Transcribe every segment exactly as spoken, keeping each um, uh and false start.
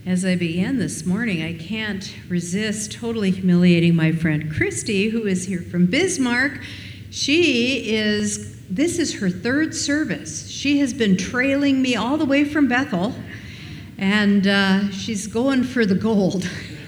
As I began this morning, I can't resist totally humiliating my friend Christy, who is here from Bismarck. She is, this is her third service. She has been trailing me all the way from Bethel, and uh, she's going for the gold.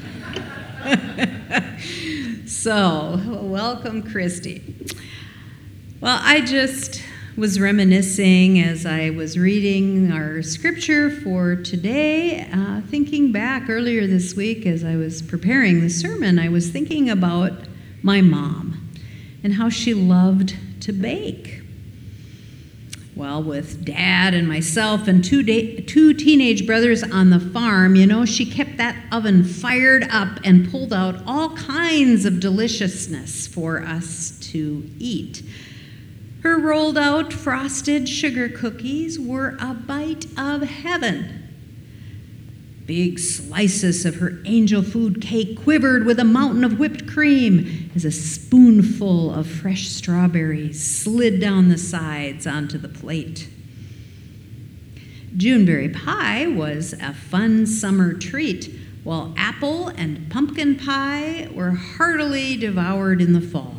So, welcome, Christy. Well, I just was reminiscing as I was reading our scripture for today, uh, thinking back earlier this week as I was preparing the sermon, I was thinking about my mom and how she loved to bake. Well, with Dad and myself and two, da- two teenage brothers on the farm, you know, she kept that oven fired up and pulled out all kinds of deliciousness for us to eat. Her rolled out frosted sugar cookies were a bite of heaven. Big slices of her angel food cake quivered with a mountain of whipped cream as a spoonful of fresh strawberries slid down the sides onto the plate. Juneberry pie was a fun summer treat, while apple and pumpkin pie were heartily devoured in the fall.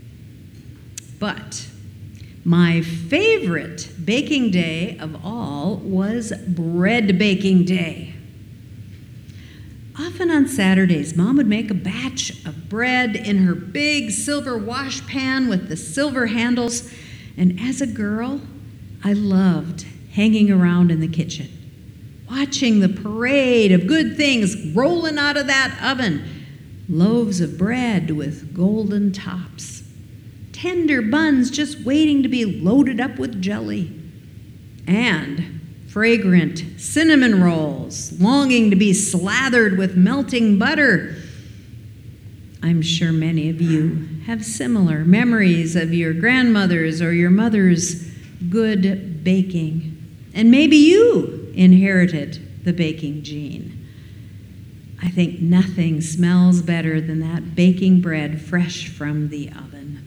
But my favorite baking day of all was bread baking day. Often on Saturdays, Mom would make a batch of bread in her big silver wash pan with the silver handles, and as a girl, I loved hanging around in the kitchen, watching the parade of good things rolling out of that oven. Loaves of bread with golden tops, tender buns just waiting to be loaded up with jelly, and fragrant cinnamon rolls longing to be slathered with melting butter. I'm sure many of you have similar memories of your grandmother's or your mother's good baking, and maybe you inherited the baking gene. I think nothing smells better than that baking bread fresh from the oven.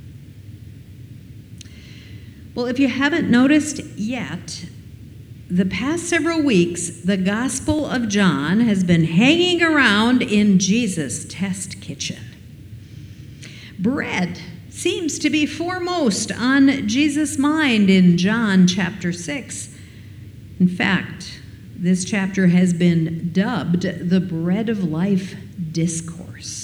Well, if you haven't noticed yet, the past several weeks, the Gospel of John has been hanging around in Jesus' test kitchen. Bread seems to be foremost on Jesus' mind in John chapter six. In fact, this chapter has been dubbed the Bread of Life Discourse.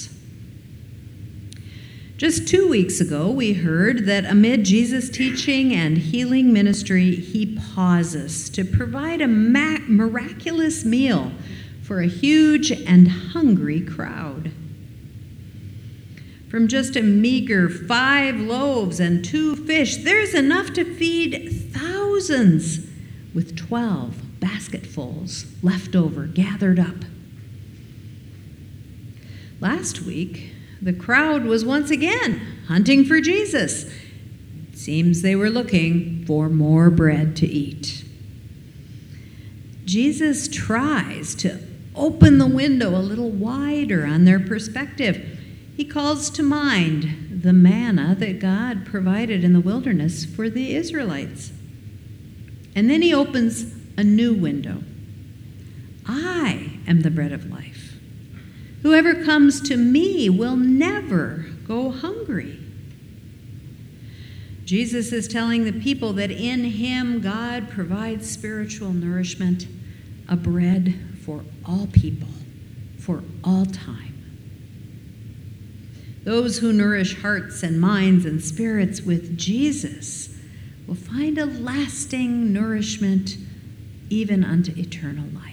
Just two weeks ago, we heard that amid Jesus' teaching and healing ministry, he pauses to provide a ma- miraculous meal for a huge and hungry crowd. From just a meager five loaves and two fish, there's enough to feed thousands, with twelve basketfuls left over, gathered up. Last week, the crowd was once again hunting for Jesus. It seems they were looking for more bread to eat. Jesus tries to open the window a little wider on their perspective. He calls to mind the manna that God provided in the wilderness for the Israelites. And then he opens a new window. I am the bread of life. Whoever comes to me will never go hungry. Jesus is telling the people that in him God provides spiritual nourishment, a bread for all people, for all time. Those who nourish hearts and minds and spirits with Jesus will find a lasting nourishment even unto eternal life.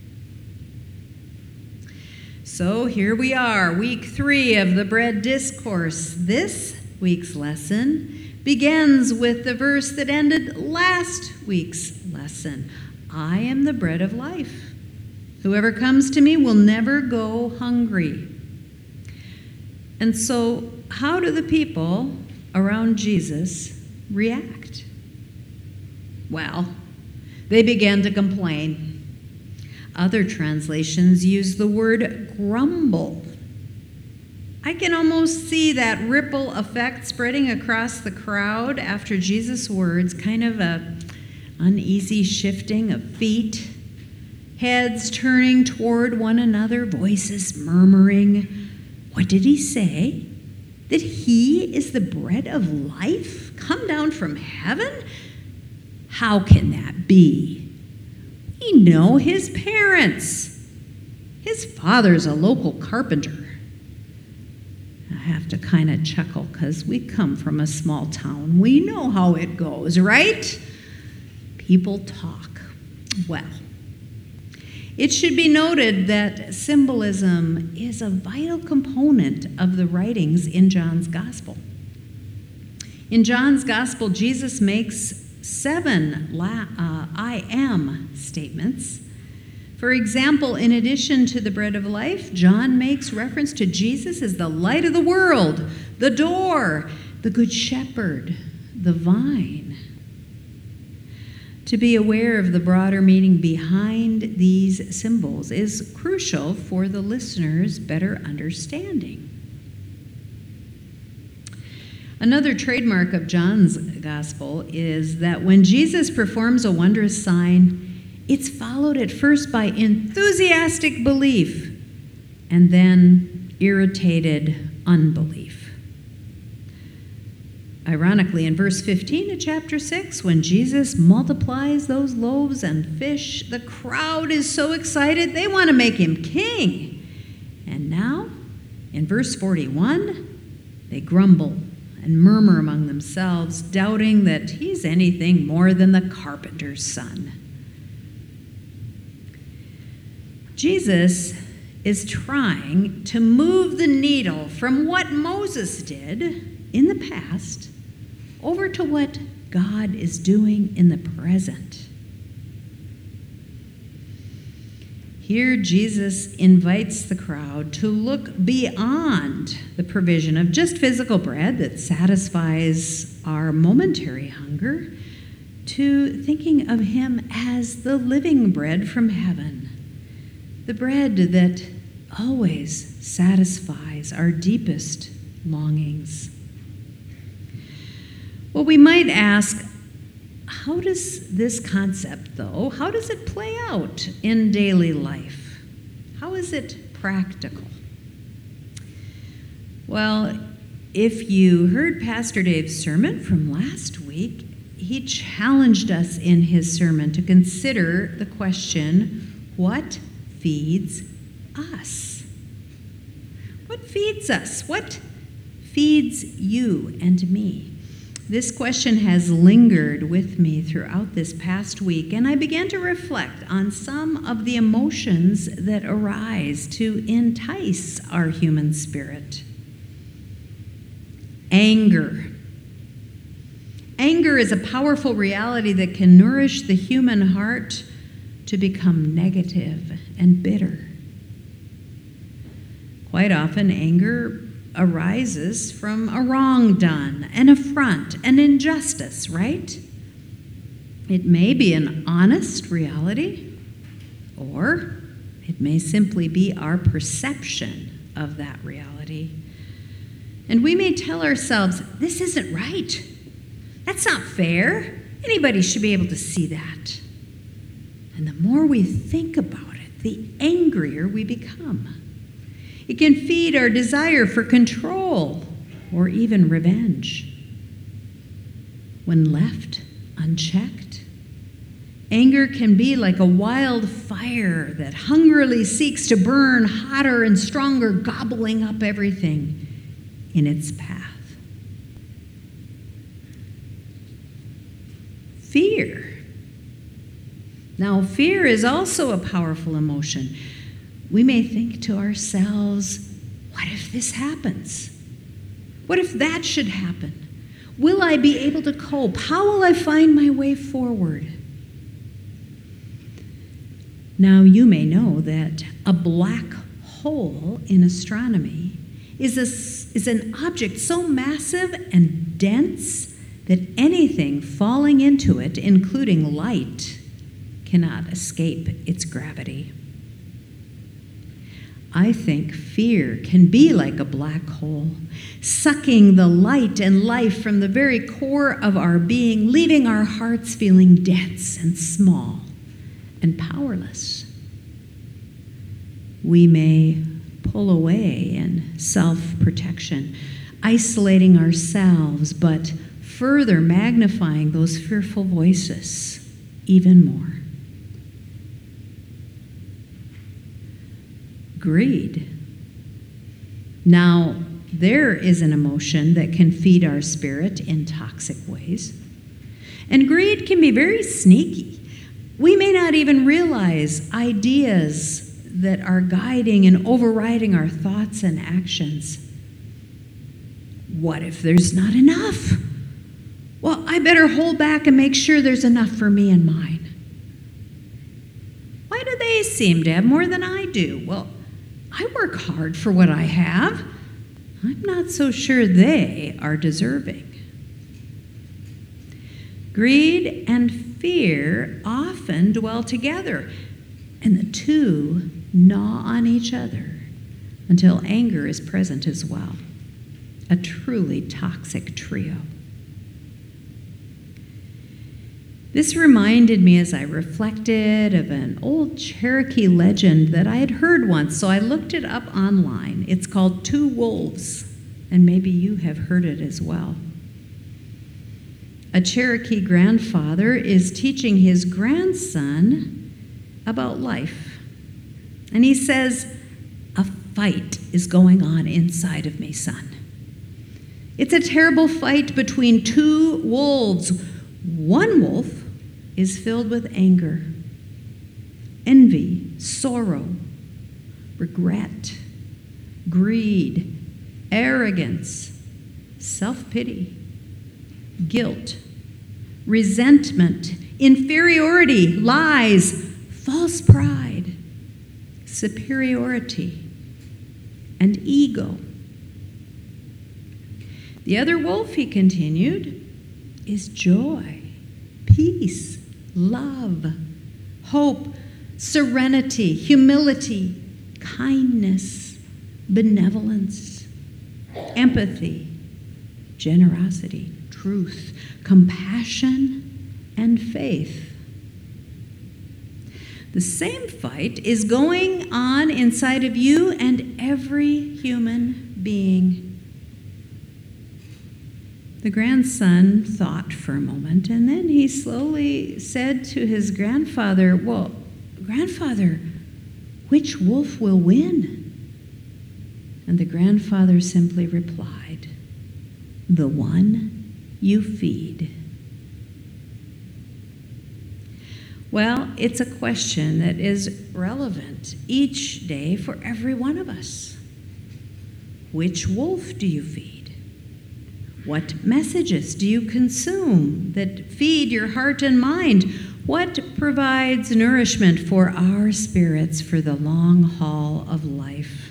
So here we are, week three of the Bread Discourse. This week's lesson begins with the verse that ended last week's lesson. I am the bread of life. Whoever comes to me will never go hungry. And so, how do the people around Jesus react? Well, they began to complain. Other translations use the word grumble. I can almost see that ripple effect spreading across the crowd after Jesus' words, kind of a uneasy shifting of feet, heads turning toward one another, voices murmuring. What did he say? That he is the bread of life, come down from heaven? How can that be? We know his parents. His father's a local carpenter. I have to kind of chuckle because we come from a small town. We know how it goes, right? People talk. Well, it should be noted that symbolism is a vital component of the writings in John's Gospel. In John's Gospel, Jesus makes seven la- uh, I am statements. For example, in addition to the bread of life, John makes reference to Jesus as the light of the world, the door, the good shepherd, the vine. To be aware of the broader meaning behind these symbols is crucial for the listener's better understanding. Another trademark of John's Gospel is that when Jesus performs a wondrous sign, it's followed at first by enthusiastic belief and then irritated unbelief. Ironically, in verse fifteen of chapter six, when Jesus multiplies those loaves and fish, the crowd is so excited they want to make him king. And now, in verse forty-one, they grumble and murmur among themselves, doubting that he's anything more than the carpenter's son. Jesus is trying to move the needle from what Moses did in the past over to what God is doing in the present. Here, Jesus invites the crowd to look beyond the provision of just physical bread that satisfies our momentary hunger to thinking of him as the living bread from heaven, the bread that always satisfies our deepest longings. Well, we might ask, how does this concept, though, how does it play out in daily life? How is it practical? Well, if you heard Pastor Dave's sermon from last week, he challenged us in his sermon to consider the question, what feeds us? What feeds us? What feeds you and me? This question has lingered with me throughout this past week, and I began to reflect on some of the emotions that arise to entice our human spirit. Anger. Anger is a powerful reality that can nourish the human heart to become negative and bitter. Quite often, anger arises from a wrong done, an affront, an injustice, right? It may be an honest reality, or it may simply be our perception of that reality. And we may tell ourselves, this isn't right. That's not fair. Anybody should be able to see that. And the more we think about it, the angrier we become. It can feed our desire for control or even revenge. When left unchecked, anger can be like a wild fire that hungrily seeks to burn hotter and stronger, gobbling up everything in its path. Fear. Now, fear is also a powerful emotion. We may think to ourselves, what if this happens? What if that should happen? Will I be able to cope? How will I find my way forward? Now, you may know that a black hole in astronomy is, a, is an object so massive and dense that anything falling into it, including light, cannot escape its gravity. I think fear can be like a black hole, sucking the light and life from the very core of our being, leaving our hearts feeling dense and small and powerless. we may pull away in self-protection, isolating ourselves, but further magnifying those fearful voices even more. Greed. Now, there is an emotion that can feed our spirit in toxic ways. And greed can be very sneaky. We may not even realize ideas that are guiding and overriding our thoughts and actions. What if there's not enough? Well, I better hold back and make sure there's enough for me and mine. Why do they seem to have more than I do? Well, I work hard for what I have. I'm not so sure they are deserving. Greed and fear often dwell together, and the two gnaw on each other until anger is present as well. A truly toxic trio. This reminded me as I reflected of an old Cherokee legend that I had heard once, so I looked it up online. It's called Two Wolves, and maybe you have heard it as well. A Cherokee grandfather is teaching his grandson about life. And he says, "A fight is going on inside of me, son. It's a terrible fight between two wolves. One wolf is filled with anger, envy, sorrow, regret, greed, arrogance, self-pity, guilt, resentment, inferiority, lies, false pride, superiority, and ego. The other wolf," he continued, "is joy, peace, love, hope, serenity, humility, kindness, benevolence, empathy, generosity, truth, compassion, and faith." The same fight is going on inside of you and every human being. The grandson thought for a moment, and then he slowly said to his grandfather, "Well, grandfather, which wolf will win?" And the grandfather simply replied, "The one you feed." Well, it's a question that is relevant each day for every one of us. Which wolf do you feed? What messages do you consume that feed your heart and mind? What provides nourishment for our spirits for the long haul of life?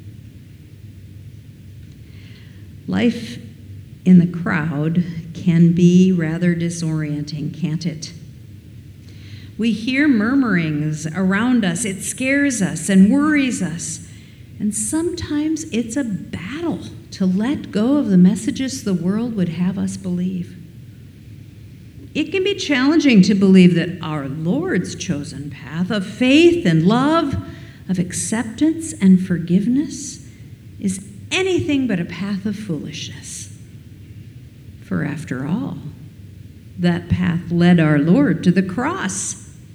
Life in the crowd can be rather disorienting, can't it? We hear murmurings around us. It scares us and worries us. And sometimes it's a battle to let go of the messages the world would have us believe. It can be challenging to believe that our Lord's chosen path of faith and love, of acceptance and forgiveness, is anything but a path of foolishness. For after all, that path led our Lord to the cross.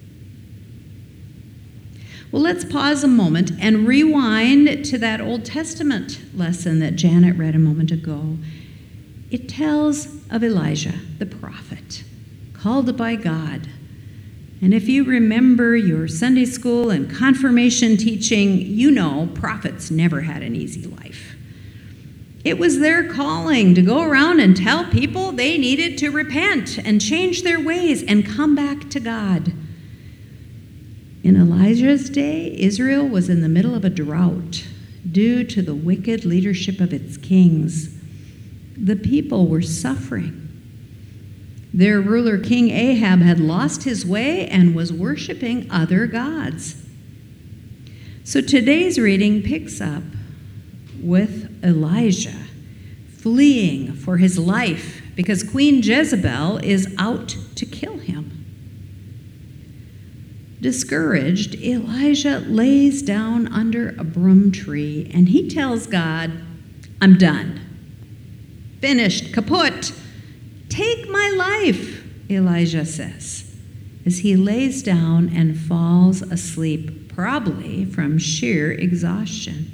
Well, let's pause a moment and rewind to that Old Testament lesson that Janet read a moment ago. It tells of Elijah, the prophet, called by God. And if you remember your Sunday school and confirmation teaching, you know prophets never had an easy life. It was their calling to go around and tell people they needed to repent and change their ways and come back to God. In Elijah's day, Israel was in the middle of a drought due to the wicked leadership of its kings. The people were suffering. Their ruler, King Ahab, had lost his way and was worshiping other gods. So today's reading picks up with Elijah fleeing for his life because Queen Jezebel is out to kill him. Discouraged, Elijah lays down under a broom tree and he tells God, I'm done. Finished, kaput. Take my life, Elijah says, as he lays down and falls asleep, probably from sheer exhaustion.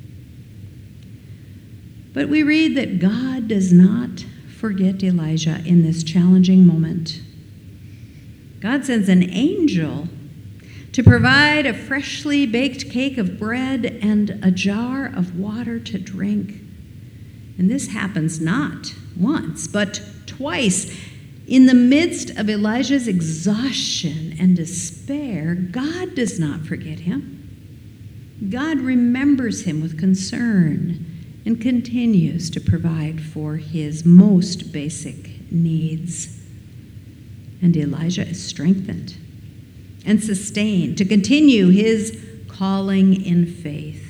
But we read that God does not forget Elijah in this challenging moment. God sends an angel to provide a freshly baked cake of bread and a jar of water to drink. And this happens not once, but twice. In the midst of Elijah's exhaustion and despair, God does not forget him. God remembers him with concern and continues to provide for his most basic needs. And Elijah is strengthened and sustained to continue his calling in faith.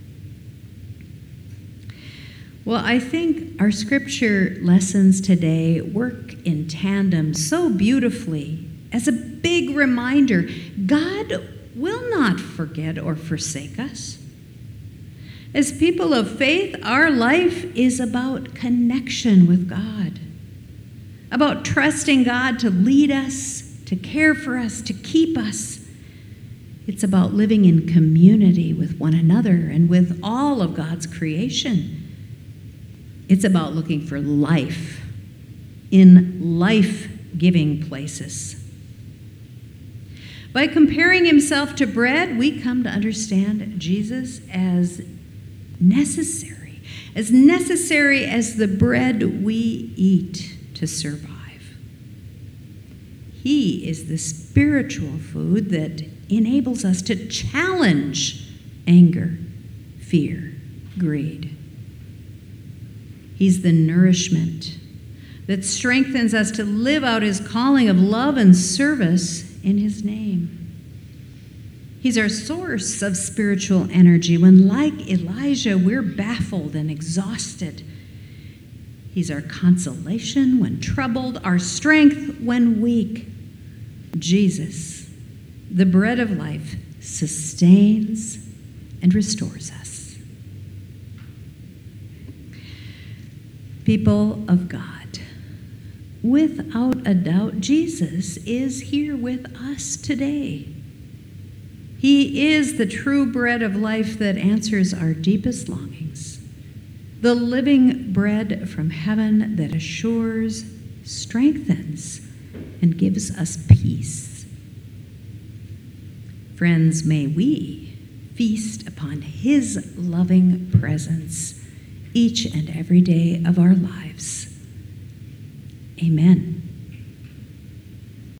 Well, I think our scripture lessons today work in tandem so beautifully as a big reminder. God will not forget or forsake us. As people of faith, our life is about connection with God, about trusting God to lead us, to care for us, to keep us. It's about living in community with one another and with all of God's creation. It's about looking for life in life-giving places. By comparing himself to bread, we come to understand Jesus as necessary, as necessary as the bread we eat to survive. He is the spiritual food that enables us to challenge anger, fear, greed. He's the nourishment that strengthens us to live out his calling of love and service in his name. He's our source of spiritual energy when, like Elijah, we're baffled and exhausted. He's our consolation when troubled, our strength when weak. Jesus, the bread of life, sustains and restores us. People of God, without a doubt, Jesus is here with us today. He is the true bread of life that answers our deepest longings, the living bread from heaven that assures, strengthens, and gives us peace. Friends, may we feast upon his loving presence each and every day of our lives. Amen.